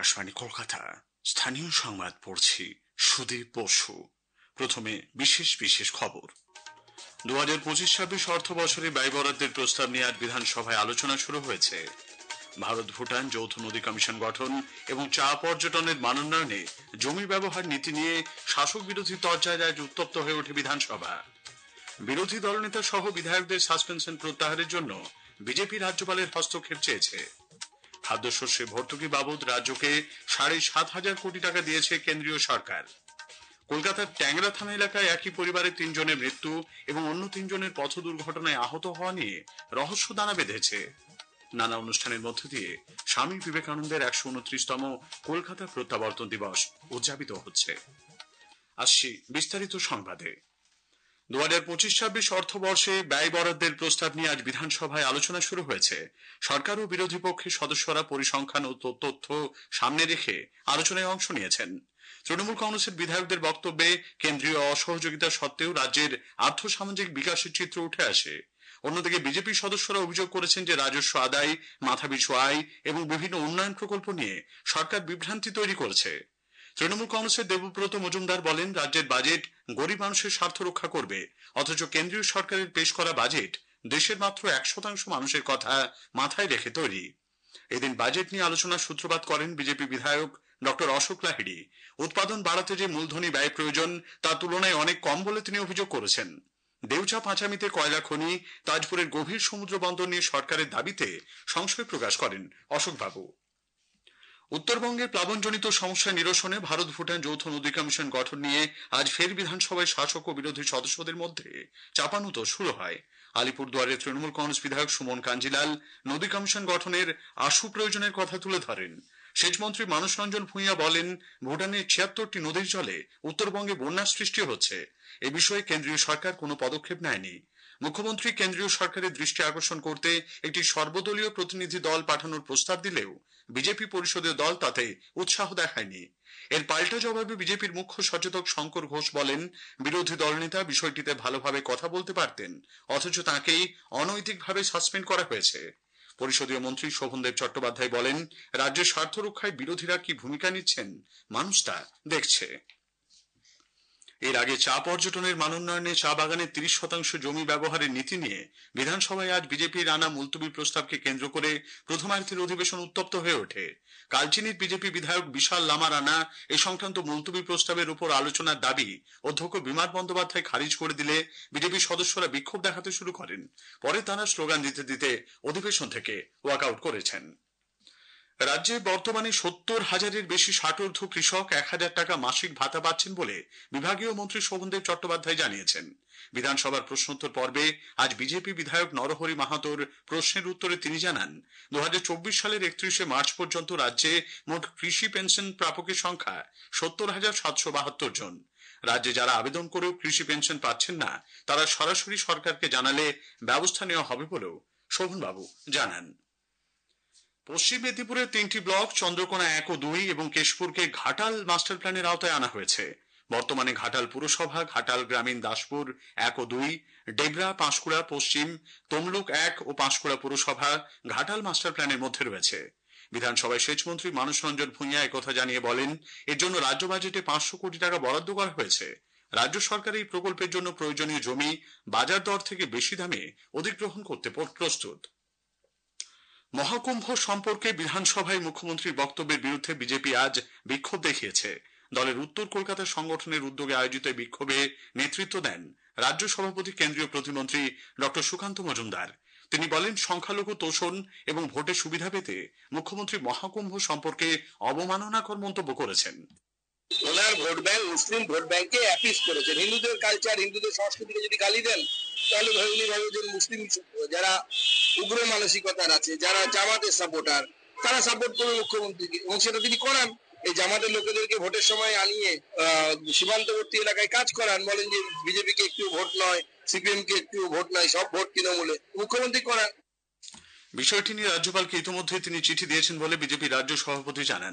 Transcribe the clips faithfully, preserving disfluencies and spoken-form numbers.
আকাশবাণী কলকাতা স্থানীয় সংবাদ পড়ছি সুদীপ বসু। প্রথমে বিশেষ বিশেষ খবর। দু হাজার পঁচিশ ছাব্বিশ অর্থ বছরে ব্যয় বরাদ্দের প্রস্তাব নিয়ে আজ বিধানসভায় আলোচনা শুরু হয়েছে। ভারত ভুটান যৌথ নদী কমিশন গঠন এবং চা পর্যটনের মানোন্নয়নে জমি ব্যবহার নীতি নিয়ে শাসক বিরোধী তরজায় আজ উত্তপ্ত হয়ে ওঠে বিধানসভা। বিরোধী দলনেতা সহ বিধায়কদের সাসপেনশন প্রত্যাহারের জন্য বিজেপি রাজ্যপালের হস্তক্ষেপ চেয়েছে। খাদ্যশস্যে ভর্তুকি বাবদ রাজ্যকে সাড়ে সাত হাজার কোটি টাকা দিয়েছে কেন্দ্রীয় সরকার। কলকাতার ট্যাংরা থানা এলাকায় একই পরিবারের তিনজনের মৃত্যু এবং অন্য তিনজনের পথ দুর্ঘটনায় আহত হওয়া নিয়ে রহস্য দানা বেঁধেছে। নানা অনুষ্ঠানের মধ্য দিয়ে স্বামী বিবেকানন্দের একশো উনত্রিশতম কলকাতা প্রত্যাবর্তন দিবস উদযাপিত হচ্ছে। আসছি বিস্তারিত সংবাদে। দু হাজার পঁচিশ ছাব্বিশ অর্থবর্ষে ব্যয় বরাদ্দের প্রস্তাব নিয়ে আজ বিধানসভায় আলোচনা শুরু হয়েছে। সরকার ও বিরোধী পক্ষের সদস্যরা পরিসংখ্যান ও তথ্য সামনে রেখে আলোচনায় অংশ নিয়েছেন। তৃণমূল কংগ্রেসের বিধায়কদের বক্তব্যে কেন্দ্রীয় অসহযোগিতা সত্ত্বেও রাজ্যের আর্থসামাজিক বিকাশের চিত্র উঠে আসে। অন্যদিকে বিজেপি সদস্যরা অভিযোগ করেছেন যে রাজস্ব আদায়, মাথাপিছু আয় এবং বিভিন্ন উন্নয়ন প্রকল্প নিয়ে সরকার বিভ্রান্তি তৈরি করেছে। তৃণমূল কংগ্রেসের দেবব্রত মজুমদার বলেন, রাজ্যের বাজেট গরিব মানুষের স্বার্থ রক্ষা করবে, অথচ কেন্দ্রীয় সরকারের পেশ করা বাজেট দেশের মাত্র এক শতাংশ মানুষের কথা মাথায় রেখে তৈরি। এদিন বাজেট নিয়ে আলোচনার সূত্রপাত করেন বিজেপি বিধায়ক ডক্টর অশোক লাহিড়ী। উৎপাদন বাড়াতে যে মূলধনী ব্যয় প্রয়োজন তার তুলনায় অনেক কম বলে তিনি অভিযোগ করেছেন। দেউচা পাঁচামিতে কয়লা খনি, তাজপুরের গভীর সমুদ্র বন্দর নিয়ে সরকারের দাবিতে সংশয় প্রকাশ করেন অশোকবাবু। উত্তরবঙ্গের প্লাবনজনিত সমস্যা নিরসনে ভারত ভুটান যৌথ নদী কমিশন গঠন নিয়ে আজ ফের বিধানসভায় শাসক ও বিরোধী সদস্যদের মধ্যে চাপানুতো শুরু হয়। আলিপুরদুয়ারের তৃণমূল কংগ্রেস বিধায়ক সুমন কাঞ্জিলাল নদী কমিশন গঠনের আশু প্রয়োজনের কথা তুলে ধরেন। সেচমন্ত্রী মানস রঞ্জন ভূঁইয়া বলেন, ভুটানের ছিয়াত্তরটি নদীর জলে উত্তরবঙ্গে বন্যার সৃষ্টি হচ্ছে। এ বিষয়ে কেন্দ্রীয় সরকার কোনো পদক্ষেপ নেয়নি। মুখ্যমন্ত্রী কেন্দ্রীয় সরকারের দৃষ্টি আকর্ষণ করতে একটি সর্বদলীয় প্রতিনিধি দল পাঠানোর প্রস্তাব দিলেও বিজেপি পরিষদীয় দল তাতে উৎসাহ দেখায়নি। এর পাল্টা জবাবে বিজেপির মুখ্য সচেতক শঙ্কর ঘোষ বলেন, বিরোধী দলনেতা বিষয়টিতে ভালোভাবে কথা বলতে পারতেন, অথচ তাঁকেই অনৈতিকভাবে সাসপেন্ড করা হয়েছে। পরিষদীয় মন্ত্রী শোভনদেব চট্টোপাধ্যায় বলেন, রাজ্যের স্বার্থ রক্ষায় বিরোধীরা কি ভূমিকা নিচ্ছেন মানুষ তা দেখছে। এর আগে চা পর্যটনের মানোন্নয়নে চা বাগানের তিরিশ শতাংশ জমি ব্যবহারের নীতি নিয়ে বিধানসভায় আজ বিজেপির আনা মুলতবি প্রস্তাবকে কেন্দ্র করে প্রথমার্ধের অধিবেশন উত্তপ্ত হয়ে ওঠে। কালচিনির বিজেপি বিধায়ক বিশাল লামার আনা এ সংক্রান্ত মুলতবি প্রস্তাবের উপর আলোচনার দাবি অধ্যক্ষ বিমান বন্দ্যোপাধ্যায় খারিজ করে দিলে বিজেপি সদস্যরা বিক্ষোভ দেখাতে শুরু করেন। পরে তারা স্লোগান দিতে দিতে অধিবেশন থেকে ওয়াকআউট করেছেন। রাজ্যে বর্তমানে সত্তর হাজারের বেশি ষাটোর্ধ্ব কৃষক এক হাজার টাকা মাসিক ভাতা পাচ্ছেন বলে বিভাগীয় মন্ত্রী শোভনদেব চট্টোপাধ্যায় জানিয়েছেন। বিধানসভার প্রশ্নোত্তর পর্বে আজ বিজেপি বিধায়ক নরহরি মাহাতোর প্রশ্নের উত্তরে তিনি জানান, দু হাজার চব্বিশ সালের একত্রিশে মার্চ পর্যন্ত রাজ্যে মোট কৃষি পেনশন প্রাপকের সংখ্যা সত্তর হাজার সাতশো বাহাত্তর জন। রাজ্যে যারা আবেদন করেও কৃষি পেনশন পাচ্ছেন না তারা সরাসরি সরকারকে জানালে ব্যবস্থা নেওয়া হবে বলেও শোভনবাবু জানান। পশ্চিম মেদিনীপুরের তিনটি ব্লক চন্দ্রকোনা এক ও দুই এবং কেশপুরকে ঘাটাল মাস্টার প্ল্যানের আওতায় আনা হয়েছে। বর্তমানে ঘাটাল পুরসভা, ঘাটাল গ্রামীণ দাসপুর এক ও দুই, ডেবরা, পাঁশকুড়া পশ্চিম, তমলুক এক ও পাঁশকুড়া পুরসভা ঘাটাল মাস্টার প্ল্যানের মধ্যে রয়েছে। বিধানসভায় সেচমন্ত্রী মানস রঞ্জন ভূঁইয়া একথা জানিয়ে বলেন, এর জন্য রাজ্য বাজেটে পাঁচশো কোটি টাকা বরাদ্দ করা হয়েছে। রাজ্য সরকার এই প্রকল্পের জন্য প্রয়োজনীয় জমি বাজার দর থেকে বেশি দামে অধিগ্রহণ করতে প্রস্তুত। মহাকুম্ভ সম্পর্কে বিধানসভায় মুখ্যমন্ত্রীর বক্তব্যের বিরুদ্ধে বিজেপি আজ বিক্ষোভ দেখিয়েছে। দলের উত্তর কলকাতা সংগঠনের উদ্যোগে আয়োজিত বিক্ষোভে নেতৃত্ব দেন রাজ্য সভাপতি কেন্দ্রীয় প্রতিমন্ত্রী ডক্টর সুকান্ত মজুমদার। তিনি বলেন, সংখ্যালঘু তোষণ এবং ভোটের সুবিধা পেতে মুখ্যমন্ত্রী মহাকুম্ভ সম্পর্কে অবমাননাকর মন্তব্য করেছেন। ওনার ভোট ব্যাংক মুসলিম ভোট ব্যাংকে অ্যাপিস করেছেন। হিন্দুদের কালচার, হিন্দুদের সংস্কৃতিকে যদি গালি দেন তাহলে উনি ভাবেন মুসলিম যারা উগ্র মানসিকতার আছে, যারা জামাতের সাপোর্টার, তারা সাপোর্ট করবে মুখ্যমন্ত্রীকে এবং সেটা তিনি করান। এই জামাতের লোকেদেরকে ভোটের সময় আনিয়ে সীমান্তবর্তী এলাকায় কাজ করান, বলেন যে বিজেপিকে একটু ভোট নয়, সিপিএম কে একটু ভোট নয়, সব ভোট তৃণমূলে, মুখ্যমন্ত্রী করান। বিষয়টি নিয়ে রাজ্যপালকে ইতিমধ্যে তিনি চিঠি দিয়েছেন বলে বিজেপি রাজ্য সভাপতি জানান।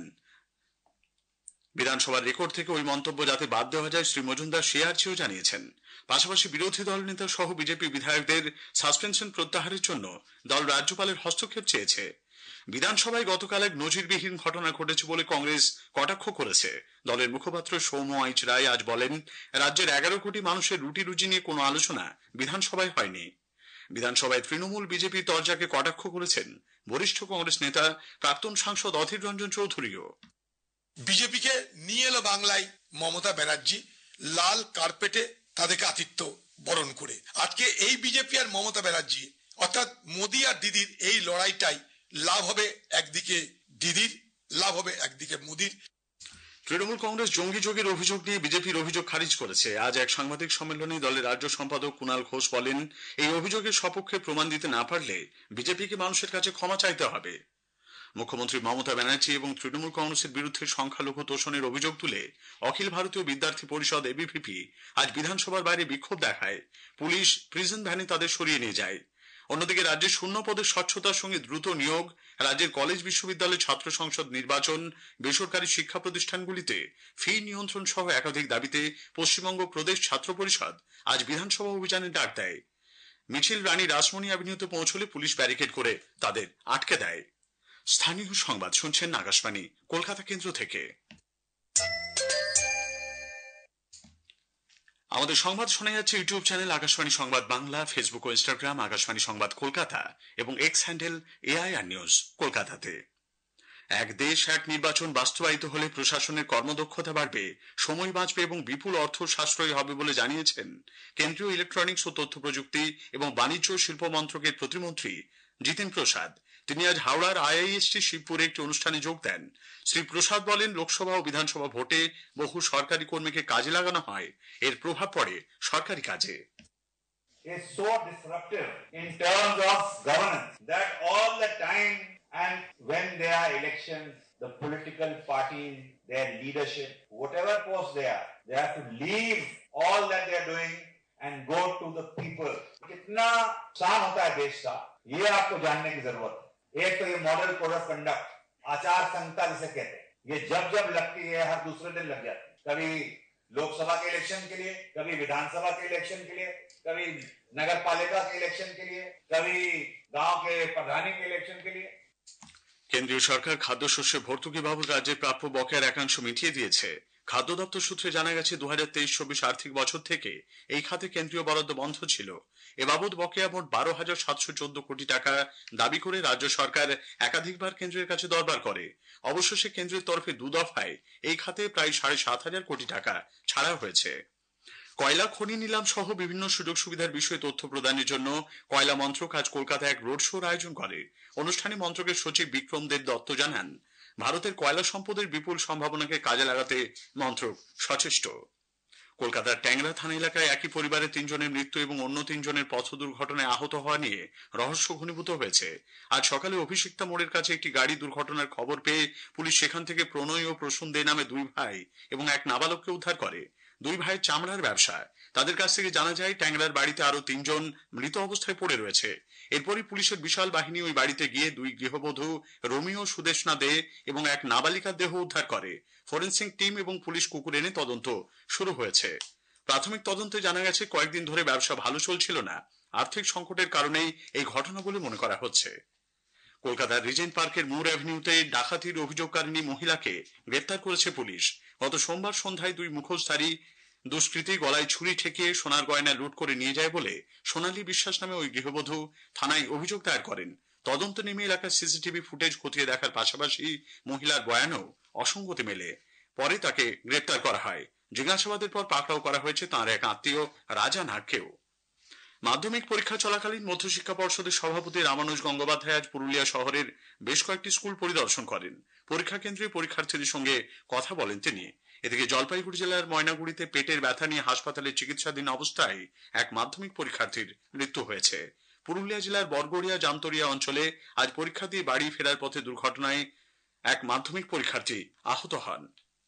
বিধানসভার রেকর্ড থেকে ওই মন্তব্য যাতে বাদ দেওয়া যায় শ্রী মজুমদার সে আর্জিও জানিয়েছেন। পাশাপাশি বিরোধী দল নেতা সহ বিজেপি বিধায়কদের সাসপেনশন প্রত্যাহারের জন্য দল রাজ্যপালের হস্তক্ষেপ চেয়েছে। বিধানসভায় গতকাল এক নজিরবিহীন ঘটনা ঘটেছে বলে কংগ্রেস কটাক্ষ করেছে। দলের মুখপাত্র সৌম্য আইচ রায় আজ বলেন, রাজ্যের এগারো কোটি মানুষের রুটি রুজি নিয়ে কোনো আলোচনা বিধানসভায় হয়নি। বিধানসভায় তৃণমূল বিজেপির দরজাকে কটাক্ষ করেছেন বরিষ্ঠ কংগ্রেস নেতা প্রাক্তন সাংসদ অধীর রঞ্জন চৌধুরীও। বিজেপিকে নিয়ে এলো বাংলায় মমতা ব্যানার্জি লাল কার্পেটে তাদেরকে আতিথ্য বরণ করে। আজকে এই বিজেপি আর মমতা ব্যানার্জি অর্থাৎ মোদী আর দিদির এই লড়াইটাই লাভ হবে একদিকে দিদির, লাভ হবে একদিকে মোদীর। তৃণমূল কংগ্রেস জঙ্গি যোগের অভিযোগ নিয়ে বিজেপির অভিযোগ খারিজ করেছে। আজ এক সাংবাদিক সম্মেলনে দলের রাজ্য সম্পাদক কুণাল ঘোষ বলেন, এই অভিযোগের সপক্ষে প্রমাণ দিতে না পারলে বিজেপিকে মানুষের কাছে ক্ষমা চাইতে হবে। মুখ্যমন্ত্রী মমতা ব্যানার্জি এবং তৃণমূল কংগ্রেসের বিরুদ্ধে সংখ্যালঘু তোষণের অভিযোগ তুলে অখিল ভারতীয় বিদ্যার্থী পরিষদ এবিভিপি আজ বিধানসভার বাইরে বিক্ষোভ দেখায়। পুলিশ প্রিজন ভ্যানে তাদের সরিয়ে নিয়ে যায়। অন্যদিকে রাজ্যের শূন্য পদের স্বচ্ছতার সঙ্গে দ্রুত নিয়োগ, রাজ্যের কলেজ বিশ্ববিদ্যালয় ছাত্র সংসদ নির্বাচন, বেসরকারি শিক্ষা প্রতিষ্ঠানগুলিতে ফি নিয়ন্ত্রণ সহ একাধিক দাবিতে পশ্চিমবঙ্গ প্রদেশ ছাত্র পরিষদ আজ বিধানসভা অভিযানের ডাক দেয়। মিছিল রানী রাসমণি অ্যাভিনিউতে পৌঁছলে পুলিশ ব্যারিকেড করে তাদের আটকে দেয়। স্থানীয় সংবাদ শুনছেন আকাশবাণী কলকাতা কেন্দ্র থেকে। আমাদের সংবাদ শোনা যাচ্ছে ইউটিউব চ্যানেল আকাশবাণী সংবাদ বাংলা, ফেসবুক ও ইনস্টাগ্রাম আকাশবাণী সংবাদ কলকাতা এবং এক্স হ্যান্ডেল এআইআর নিউজ কলকাতাতে। এক দেশ এক নির্বাচন বাস্তবায়িত হলে প্রশাসনের কর্মদক্ষতা বাড়বে, সময় বাঁচবে এবং বিপুল অর্থ সাশ্রয়ী হবে বলে জানিয়েছেন কেন্দ্রীয় ইলেকট্রনিক্স ও তথ্য প্রযুক্তি এবং বাণিজ্য ও শিল্প মন্ত্রকের প্রতিমন্ত্রী জিতেন প্রসাদ। তিনি আজ হাওড়ার আইআইএসটি শিবপুরে একটি অনুষ্ঠানে যোগ দেন। শ্রী প্রসাদ বলেন, লোকসভা ও বিধানসভা ভোটে বহু সরকারি কর্মীকে কাজে লাগানো হয়, এর প্রভাব পড়ে সরকারি কাজে। Is so disruptive in terms of governance that all the time and when there are elections, the political parties, their leadership, whatever post they are, they have to leave all that they are doing and go to the people. कितना नुकसान होता है देश का, ये आपको जानने की जरूरत है। एक तो ये मॉडल कोड ऑफ कंडक्ट, आचार संहिता जिसे कहते हैं, ये जब जब लगती है हर दूसरे दिन लग जाती है। कभी लोकसभा के इलेक्शन के लिए, कभी विधानसभा के इलेक्शन के लिए, कभी नगर पालिका के इलेक्शन के लिए, कभी गांव के प्रधानी के इलेक्शन के लिए। কেন্দ্রীয় সরকার খাদ্যশস্যে ভর্তুকি বাবদ রাজ্যের প্রাপ্য বকেয়ার একাংশ মিটিয়ে দিয়েছে। খাদ্য দপ্তর সূত্রে জানা গেছে, দু হাজার তেইশ চব্বিশ আর্থিক বছর থেকে এই খাতে কেন্দ্রীয় বরাদ্দ বন্ধ ছিল। এ বাবদ বকেয়া মোট বারো হাজার সাতশো চোদ্দ কোটি টাকা দাবি করে রাজ্য সরকার একাধিকবার কেন্দ্রের কাছে দরবার করে। অবশেষে কেন্দ্রের তরফে দু দফায় এই খাতে প্রায় সাড়ে সাত হাজার কোটি টাকা ছাড়া হয়েছে। কয়লা খনি নিলাম সহ বিভিন্ন সুযোগ সুবিধার বিষয়ে তথ্য প্রদানের জন্য কয়লা মন্ত্রক আজ কলকাতায় এক রোড শোর আয়োজন করে। অনুষ্ঠানে মন্ত্রকের সচিব বিক্রম দেব দত্ত জানান, ভারতের কয়লা সম্পদের বিপুল সম্ভাবনাকে কাজে লাগাতে মন্ত্রক সচেষ্ট। কলকাতার ট্যাংরা থানা এলাকায় একই পরিবারের তিনজনের মৃত্যু এবং অন্য তিনজনের পথ দুর্ঘটনায় আহত হওয়া নিয়ে রহস্য ঘনীভূত হয়েছে। আজ সকালে অভিষিক্তা মোড়ের কাছে একটি গাড়ি দুর্ঘটনার খবর পেয়ে পুলিশ সেখান থেকে প্রণয় ও প্রসূন দে নামে দুই ভাই এবং এক নাবালককে উদ্ধার করে। দুই ভাইয়ের চামড়ার ব্যবসা। তাদের কাছ থেকে জানা যায়, ট্যাংরার বাড়িতে আরো তিনজন মৃত অবস্থায় পড়ে রয়েছে। এরপরই পুলিশের বিশাল বাহিনী ওই বাড়িতে গিয়ে দুই গৃহবধূ রোমিও সুদেশনা দে এবং এক নাবালিকার দেহ উদ্ধার করে। ফরেনসিক টিম এবং পুলিশ কুকুর এনে তদন্ত শুরু হয়েছে। প্রাথমিক তদন্তে জানা গেছে, কয়েকদিন ধরে ব্যবসা ভালো চলছিল না। আর্থিক সংকটের কারণেই এই ঘটনা বলে মনে করা হচ্ছে। কলকাতার রিজেন্ট পার্কের মুর অ্যাভিনিউতে ডাকাতির অভিযোগকারিণী মহিলাকে গ্রেপ্তার করেছে পুলিশ। গত সোমবার সন্ধ্যায় দুই মুখোশধারী দুষ্কৃতী গলায় ছুরি ঠেকিয়ে সোনার গয়না লুট করে নিয়ে যায় বলে সোনালী বিশ্বাস নামে ওই গৃহবধূ থানায় অভিযোগ দায়ের করেন। তদন্ত নেমে এলাকার সিসিটিভি ফুটেজ খতিয়ে দেখার পাশাপাশি মহিলার বয়ানেও অসঙ্গতি মেলে। পরে তাকে গ্রেপ্তার করা হয়। জিজ্ঞাসাবাদের পর পাকড়াও করা হয়েছে তাঁর এক আত্মীয় রাজা নাগকেও। মাধ্যমিক পরীক্ষা চলাকালীন মধ্যশিক্ষা পর্ষদের সভাপতি রামানুজ গঙ্গোপাধ্যায় আজ পুরুলিয়া শহরের বেশ কয়েকটি স্কুল পরিদর্শন করেন। পরীক্ষা কেন্দ্রে পরীক্ষার্থীদের সঙ্গে কথা বলেন তিনি। এদিকে জলপাইগুড়ি জেলার ময়নাগুড়িতে পেটের ব্যথা নিয়ে হাসপাতালে চিকিৎসাধীন অবস্থায় এক মাধ্যমিক পরীক্ষার্থীর মৃত্যু হয়েছে। পুরুলিয়া জেলার বরগড়িয়া জামতরিয়া অঞ্চলে আজ পরীক্ষা দিয়ে বাড়ি ফেরার পথে দুর্ঘটনায় এক মাধ্যমিক পরীক্ষার্থী আহত হন।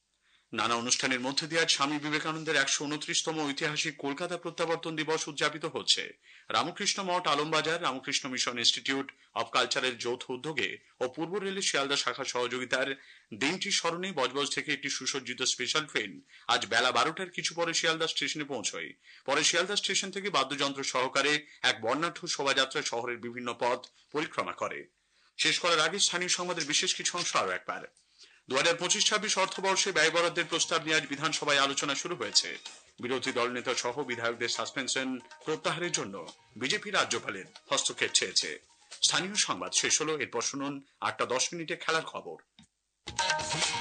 নানা অনুষ্ঠানের মধ্যে দিয়ে আজ স্বামী বিবেকানন্দের একশো উনত্রিশতম ঐতিহাসিক কলকাতা প্রত্যাবর্তন দিবস উদযাপিত হচ্ছে। Ramakrishna Math Alambazar, Ramakrishna mission institute of কালচারের যৌথ উদ্যোগে ও পূর্ব রেলের শিয়ালদা শাখা সহযোগিতার দিনটি স্মরণে বজবজ থেকে একটি সুসজ্জিত স্পেশাল ট্রেন আজ বেলা বারোটার কিছু পরে শিয়ালদা স্টেশনে পৌঁছয়। পরে শিয়ালদা স্টেশন থেকে বাদ্যযন্ত্র সহকারে এক বর্ণাঢ্য শোভাযাত্রা শহরের বিভিন্ন পথ পরিক্রমা করে। শেষ করার আগে স্থানীয় সংবাদের বিশেষ কিছু অংশ আরো একবার। দু হাজার পঁচিশ ছাব্বিশ অর্থবর্ষে ব্যয় বরাদ্দের প্রস্তাব নিয়ে আজ বিধানসভায় আলোচনা শুরু হয়েছে। বিরোধী দলনেতা সহ বিধায়কদের সাসপেনশন প্রত্যাহারের জন্য বিজেপি রাজ্যপালের হস্তক্ষেপ চেয়েছে। স্থানীয় সংবাদ শেষ হলো। এরপর শুনুন আটটা দশ মিনিটে খেলার খবর।